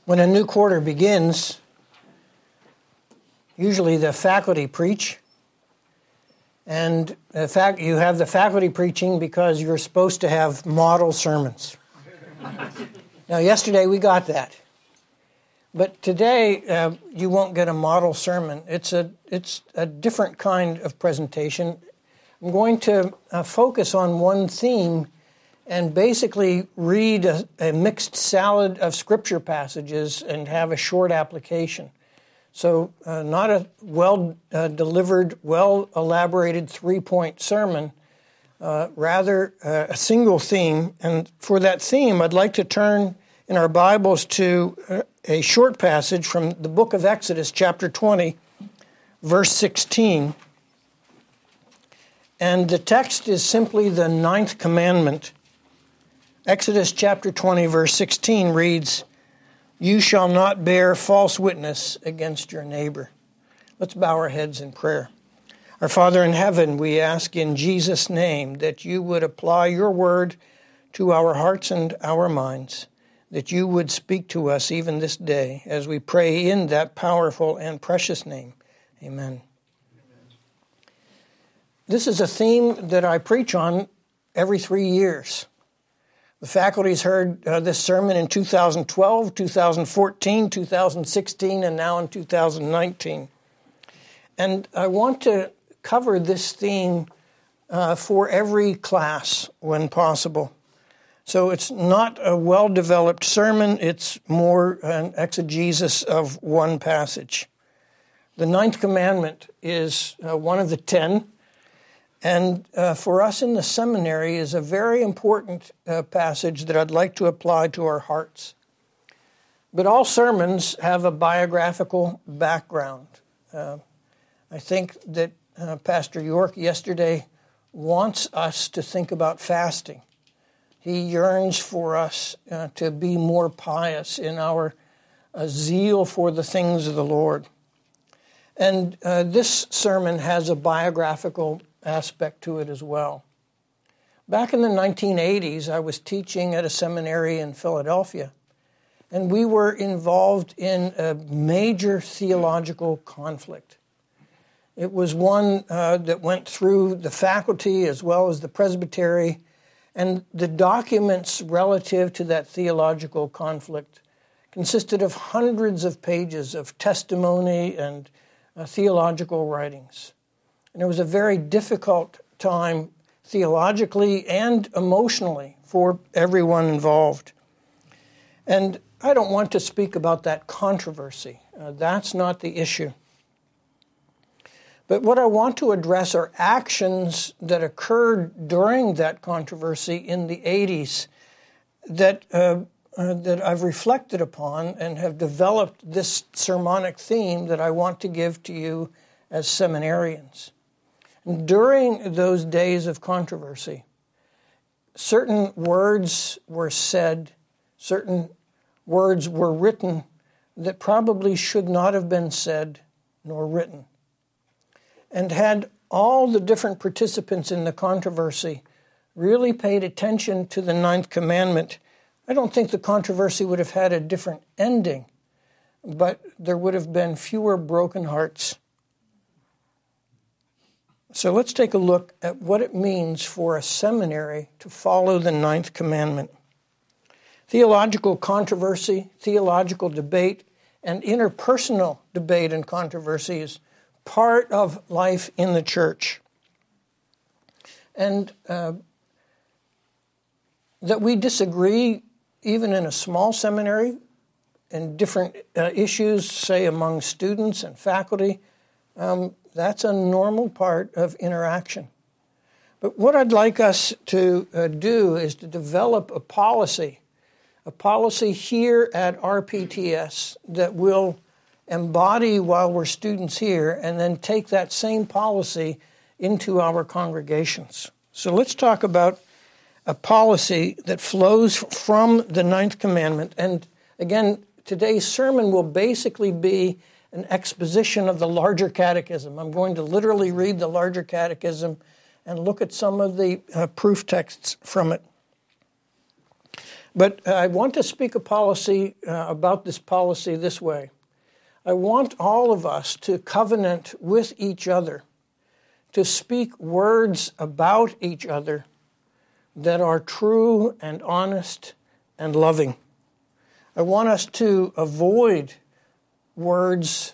When a new quarter begins, usually the faculty preach. And in fact, you have the faculty preaching because you're supposed to have model sermons. Now, yesterday we got that. But today, you won't get a model sermon. It's a different kind of presentation. I'm going to focus on one theme and basically read a mixed salad of scripture passages and have a short application. So not a well-delivered, well-elaborated three-point sermon, rather a single theme. And for that theme, I'd like to turn in our Bibles to a short passage from the book of Exodus, chapter 20, verse 16. And the text is simply the 9th commandment. Exodus chapter 20, verse 16 reads, "You shall not bear false witness against your neighbor." Let's bow our heads in prayer. Our Father in heaven, we ask in Jesus' name that you would apply your word to our hearts and our minds, that you would speak to us even this day as we pray in that powerful and precious name. Amen. This is a theme that I preach on every 3 years. The faculty's heard this sermon in 2012, 2014, 2016, and now in 2019. And I want to cover this theme for every class when possible. So it's not a well-developed sermon, it's more an exegesis of one passage. The 9th commandment is one of the 10. And for us in the seminary is a very important passage that I'd like to apply to our hearts. But all sermons have a biographical background. I think that Pastor York yesterday wants us to think about fasting. He yearns for us to be more pious in our zeal for the things of the Lord. And this sermon has a biographical aspect to it as well. Back in the 1980s, I was teaching at a seminary in Philadelphia, and we were involved in a major theological conflict. It was one that went through the faculty as well as the presbytery, and the documents relative to that theological conflict consisted of hundreds of pages of testimony and theological writings. And it was a very difficult time theologically and emotionally for everyone involved. And I don't want to speak about that controversy. That's not the issue. But what I want to address are actions that occurred during that controversy in the 80s that I've reflected upon and have developed this sermonic theme that I want to give to you as seminarians. During those days of controversy, certain words were said, certain words were written that probably should not have been said nor written. And had all the different participants in the controversy really paid attention to the 9th commandment, I don't think the controversy would have had a different ending, but there would have been fewer broken hearts. So let's take a look at what it means for a seminary to follow the 9th commandment. Theological controversy, theological debate, and interpersonal debate and controversy is part of life in the church. And that we disagree even in a small seminary in different issues, say among students and faculty, that's a normal part of interaction. But what I'd like us to do is to develop a policy here at RPTS that will embody while we're students here and then take that same policy into our congregations. So let's talk about a policy that flows from the 9th commandment. And again, today's sermon will basically be an exposition of the larger catechism. I'm going to literally read the larger catechism and look at some of the proof texts from it. But I want to speak about this policy this way. I want all of us to covenant with each other, to speak words about each other that are true and honest and loving. I want us to avoid words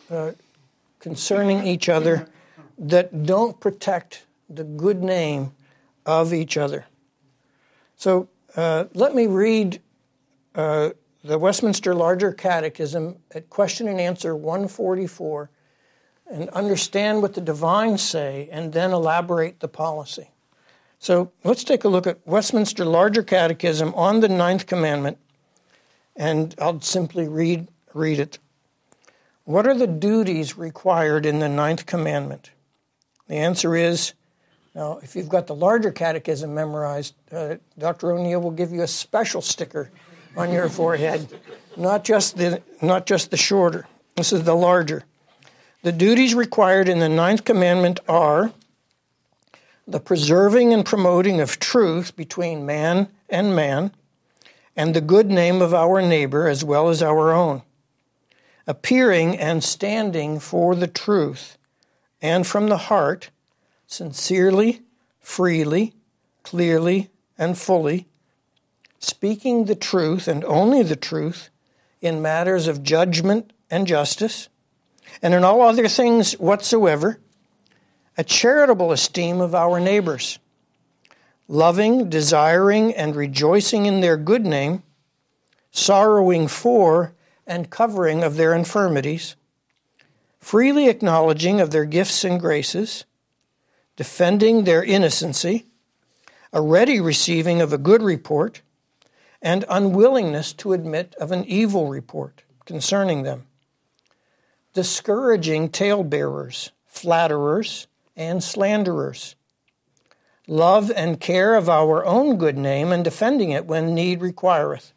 concerning each other that don't protect the good name of each other. So let me read the Westminster Larger Catechism at question and answer 144 and understand what the divines say and then elaborate the policy. So let's take a look at Westminster Larger Catechism on the Ninth Commandment, and I'll simply read it. What are the duties required in the Ninth Commandment? The answer is, now, if you've got the Larger Catechism memorized, Dr. O'Neill will give you a special sticker on your forehead, not just the shorter. This is the larger. The duties required in the Ninth Commandment are the preserving and promoting of truth between man, and the good name of our neighbor as well as our own, appearing and standing for the truth, and from the heart, sincerely, freely, clearly, and fully, speaking the truth and only the truth in matters of judgment and justice, and in all other things whatsoever, a charitable esteem of our neighbors, loving, desiring, and rejoicing in their good name, sorrowing for and covering of their infirmities, freely acknowledging of their gifts and graces, defending their innocency, a ready receiving of a good report, and unwillingness to admit of an evil report concerning them, discouraging talebearers, flatterers, and slanderers, love and care of our own good name and defending it when need requireth,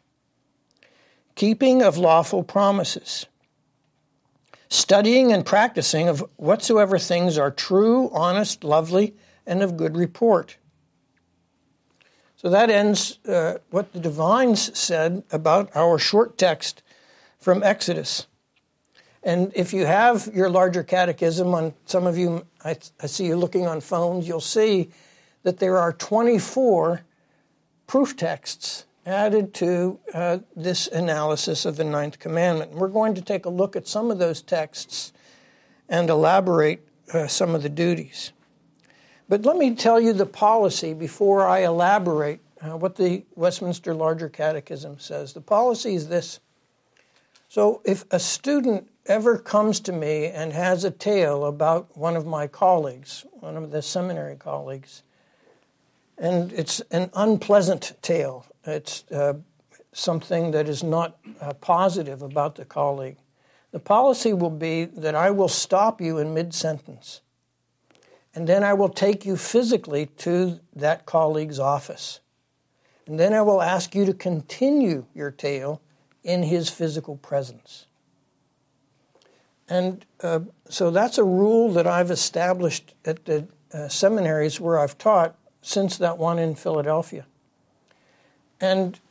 keeping of lawful promises, studying and practicing of whatsoever things are true, honest, lovely, and of good report. So that ends what the divines said about our short text from Exodus. And if you have your Larger Catechism, on some of you, I see you looking on phones, you'll see that there are 24 proof texts added to this analysis of the Ninth Commandment. And we're going to take a look at some of those texts and elaborate some of the duties. But let me tell you the policy before I elaborate what the Westminster Larger Catechism says. The policy is this. So if a student ever comes to me and has a tale about one of my colleagues, one of the seminary colleagues, and it's an unpleasant tale, it's something that is not positive about the colleague, the policy will be that I will stop you in mid-sentence. And then I will take you physically to that colleague's office. And then I will ask you to continue your tale in his physical presence. And so that's a rule that I've established at the seminaries where I've taught since that one in Philadelphia. And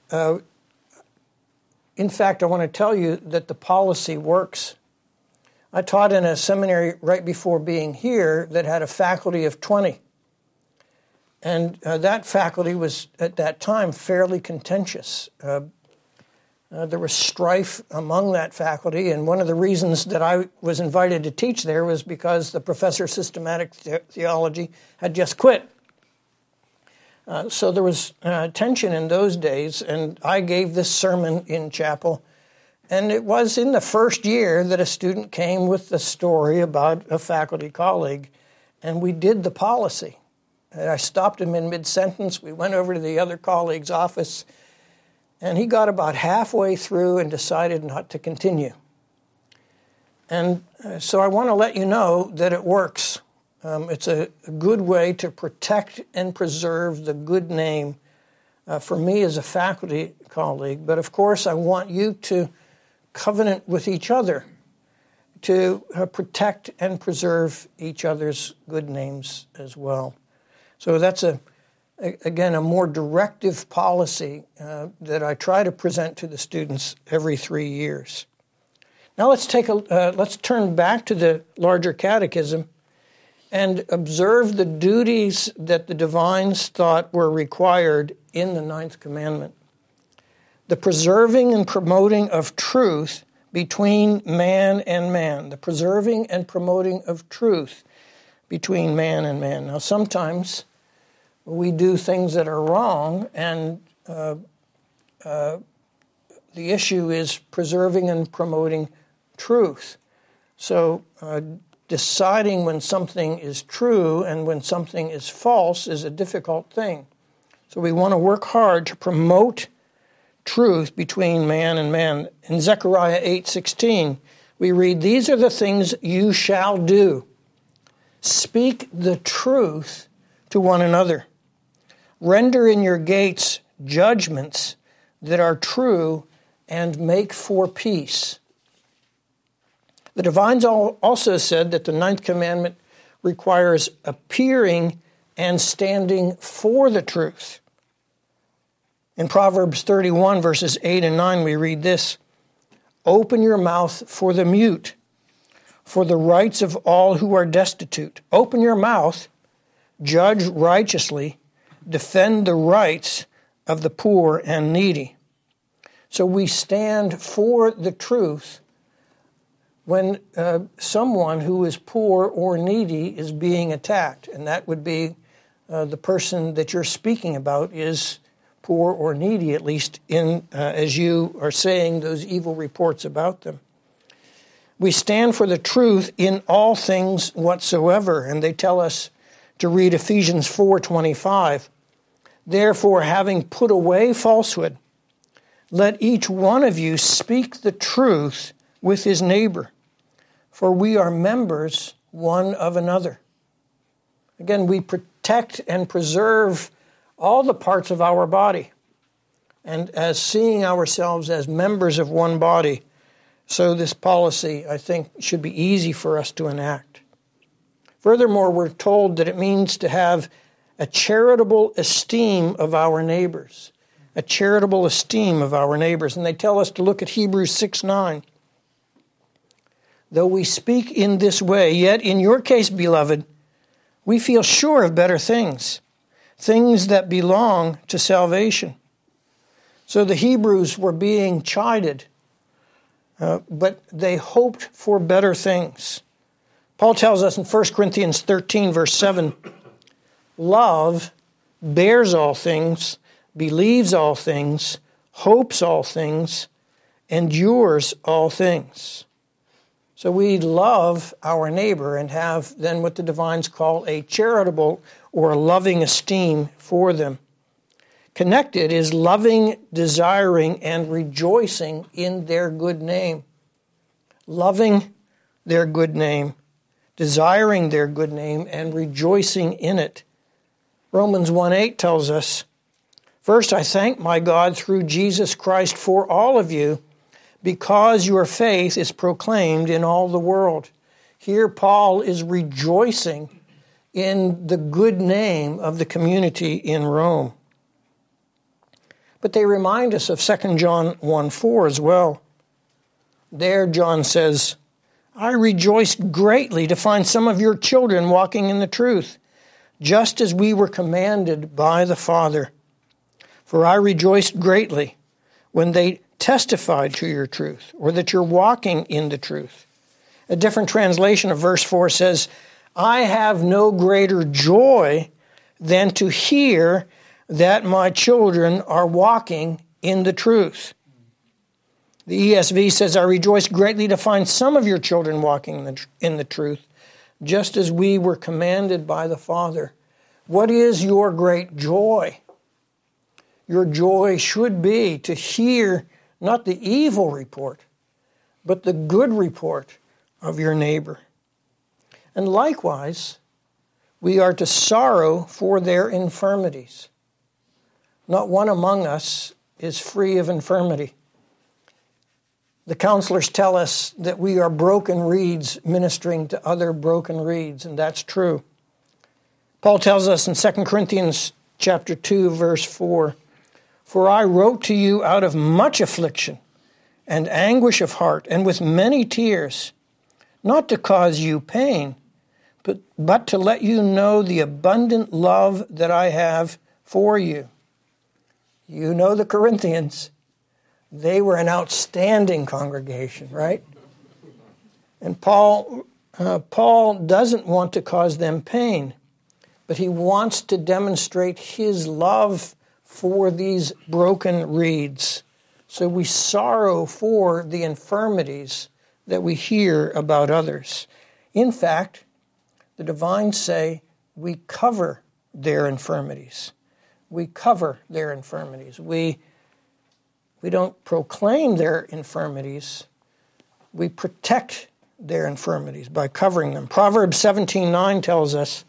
in fact, I want to tell you that the policy works. I taught in a seminary right before being here that had a faculty of 20. And that faculty was, at that time, fairly contentious. There was strife among that faculty, and one of the reasons that I was invited to teach there was because the professor of systematic theology had just quit. So there was tension in those days, and I gave this sermon in chapel. And it was in the first year that a student came with the story about a faculty colleague, and we did the policy. And I stopped him in mid-sentence. We went over to the other colleague's office, and he got about halfway through and decided not to continue. And so I want to let you know that it works. It's a good way to protect and preserve the good name for me as a faculty colleague. But of course, I want you to covenant with each other to protect and preserve each other's good names as well. So that's a again, a more directive policy that I try to present to the students every 3 years. Now let's turn back to the larger catechism and observe the duties that the divines thought were required in the ninth commandment. The preserving and promoting of truth between man and man. The preserving and promoting of truth between man and man. Now sometimes we do things that are wrong, and the issue is preserving and promoting truth. So deciding when something is true and when something is false is a difficult thing. So we want to work hard to promote truth between man and man. In Zechariah 8:16, we read, "These are the things you shall do. Speak the truth to one another. Render in your gates judgments that are true and make for peace." The divines also said that the ninth commandment requires appearing and standing for the truth. In Proverbs 31, verses 8 and 9, we read this, "Open your mouth for the mute, for the rights of all who are destitute." Open your mouth, judge righteously, defend the rights of the poor and needy. So we stand for the truth when someone who is poor or needy is being attacked, and that would be the person that you're speaking about is poor or needy, at least as you are saying those evil reports about them. We stand for the truth in all things whatsoever, and they tell us to read Ephesians 4:25. "Therefore, having put away falsehood, let each one of you speak the truth with his neighbor, for we are members one of another." Again, we protect and preserve all the parts of our body, and as seeing ourselves as members of one body. So this policy, I think, should be easy for us to enact. Furthermore, we're told that it means to have a charitable esteem of our neighbors. A charitable esteem of our neighbors. And they tell us to look at Hebrews 6:9. "Though we speak in this way, yet in your case, beloved, we feel sure of better things, things that belong to salvation." So the Hebrews were being chided, but they hoped for better things. Paul tells us in 1 Corinthians 13, verse 7, "Love bears all things, believes all things, hopes all things, endures all things." So we love our neighbor and have then what the divines call a charitable or loving esteem for them. Connected is loving, desiring, and rejoicing in their good name. Loving their good name, desiring their good name, and rejoicing in it. Romans 1:8 tells us, "First I thank my God through Jesus Christ for all of you, because your faith is proclaimed in all the world." Here Paul is rejoicing in the good name of the community in Rome. But they remind us of 2 John 1:4 as well. There John says, "I rejoiced greatly to find some of your children walking in the truth, just as we were commanded by the Father. For I rejoiced greatly when they testified to your truth," or that you're walking in the truth. A different translation of verse 4 says, "I have no greater joy than to hear that my children are walking in the truth." The ESV says, "I rejoice greatly to find some of your children walking in the truth, just as we were commanded by the Father." What is your great joy? Your joy should be to hear not the evil report, but the good report of your neighbor. And likewise, we are to sorrow for their infirmities. Not one among us is free of infirmity. The counselors tell us that we are broken reeds ministering to other broken reeds, and that's true. Paul tells us in 2 Corinthians chapter 2, verse 4. For I wrote to you out of much affliction and anguish of heart, and with many tears, not to cause you pain, but to let you know the abundant love that I have for you. You know the Corinthians. They were an outstanding congregation, right? And Paul doesn't want to cause them pain, but he wants to demonstrate his love for these broken reeds. So we sorrow for the infirmities that we hear about others. In fact, the divines say we cover their infirmities. We cover their infirmities. We don't proclaim their infirmities. We protect their infirmities by covering them. Proverbs 17:9 tells us,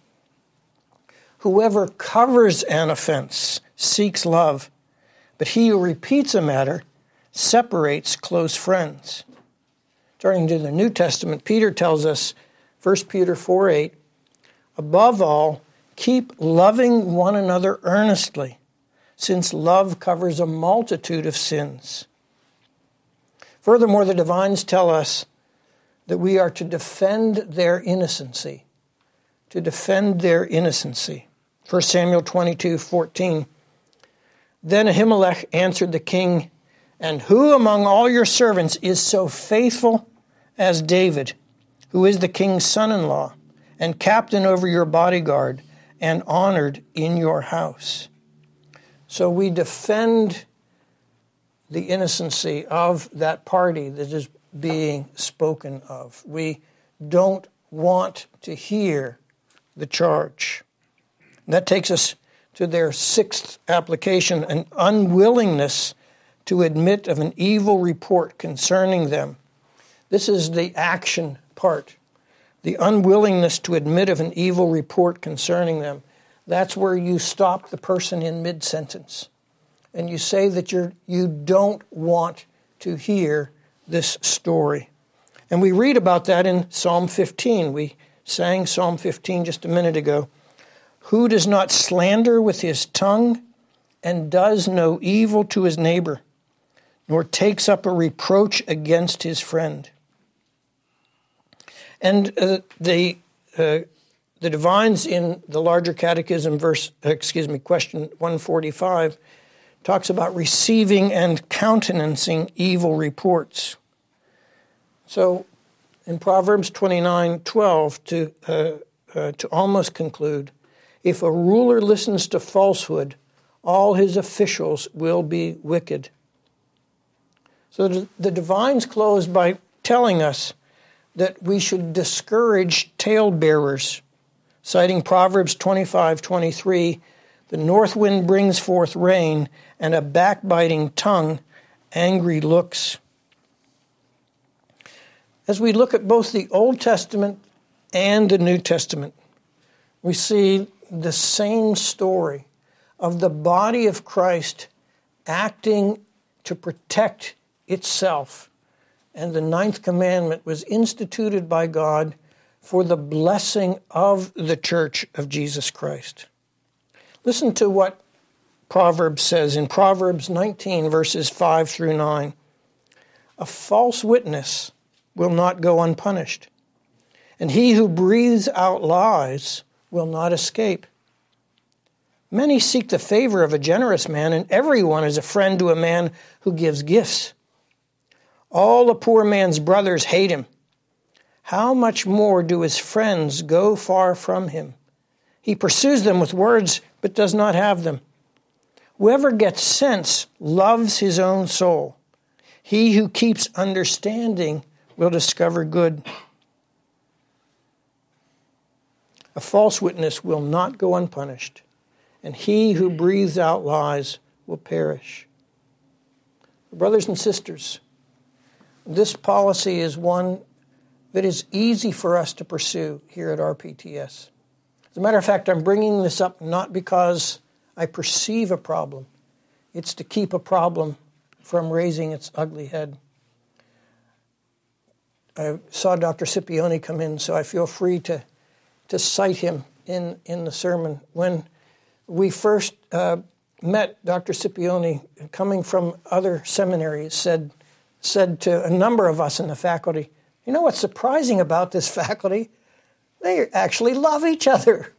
whoever covers an offense seeks love, but he who repeats a matter separates close friends. Turning to the New Testament, Peter tells us, 1 Peter 4:8, above all, keep loving one another earnestly, since love covers a multitude of sins. Furthermore, the divines tell us that we are to defend their innocency. To defend their innocency. 1 Samuel 22:14. Then Ahimelech answered the king, and who among all your servants is so faithful as David, who is the king's son-in-law, and captain over your bodyguard, and honored in your house? So we defend the innocency of that party that is being spoken of. We don't want to hear the charge. And that takes us to their sixth application, an unwillingness to admit of an evil report concerning them. This is the action part. The unwillingness to admit of an evil report concerning them. That's where you stop the person in mid-sentence and you say that you don't want to hear this story. And we read about that in Psalm 15. We sang Psalm 15 just a minute ago. Who does not slander with his tongue and does no evil to his neighbor, nor takes up a reproach against his friend? And the divines in the larger catechism, question 145, talks about receiving and countenancing evil reports. So in Proverbs 29:12, to almost conclude, if a ruler listens to falsehood, all his officials will be wicked. So the divines close by telling us that we should discourage talebearers, citing Proverbs 25:23, the north wind brings forth rain, and a backbiting tongue, angry looks. As we look at both the Old Testament and the New Testament, we see the same story of the body of Christ acting to protect itself. And the ninth commandment was instituted by God for the blessing of the church of Jesus Christ. Listen to what Proverbs says in Proverbs 19, verses 5 through 9. A false witness will not go unpunished, and he who breathes out lies will not escape. Many seek the favor of a generous man, and everyone is a friend to a man who gives gifts. All a poor man's brothers hate him. How much more do his friends go far from him? He pursues them with words, but does not have them. Whoever gets sense loves his own soul. He who keeps understanding will discover good. A false witness will not go unpunished, and he who breathes out lies will perish. Brothers and sisters, this policy is one that is easy for us to pursue here at RPTS. As a matter of fact, I'm bringing this up not because I perceive a problem. It's to keep a problem from raising its ugly head. I saw Dr. Scipione come in, so I feel free to cite him in the sermon. When we first met Dr. Scipione, coming from other seminaries, said to a number of us in the faculty, you know what's surprising about this faculty? They actually love each other.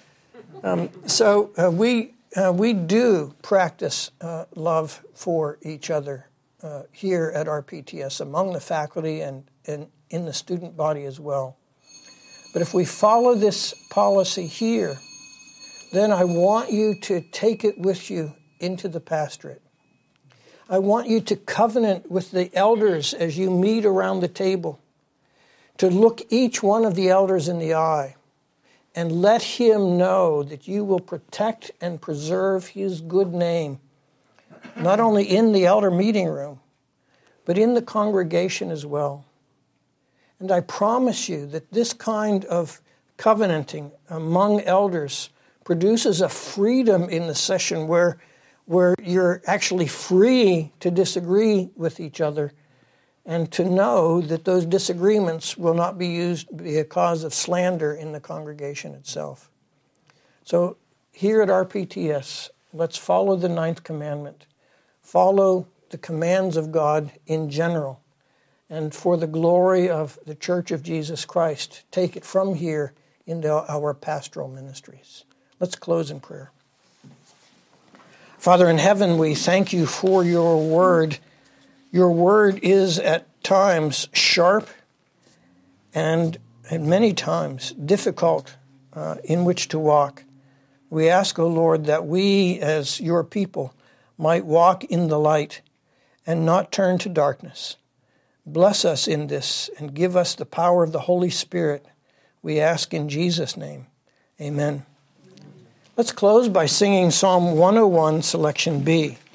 So we do practice love for each other here at RPTS, among the faculty and in the student body as well. But if we follow this policy here, then I want you to take it with you into the pastorate. I want you to covenant with the elders as you meet around the table, to look each one of the elders in the eye and let him know that you will protect and preserve his good name, not only in the elder meeting room, but in the congregation as well. And I promise you that this kind of covenanting among elders produces a freedom in the session where you're actually free to disagree with each other and to know that those disagreements will not be used to be a cause of slander in the congregation itself. So here at RPTS, let's follow the 9th commandment. Follow the commands of God in general. And for the glory of the Church of Jesus Christ, take it from here into our pastoral ministries. Let's close in prayer. Father in heaven, we thank you for your word. Your word is at times sharp and at many times difficult in which to walk. We ask, O Lord, that we as your people might walk in the light and not turn to darkness. Bless us in this and give us the power of the Holy Spirit. We ask in Jesus' name. Amen. Let's close by singing Psalm 101, Selection B.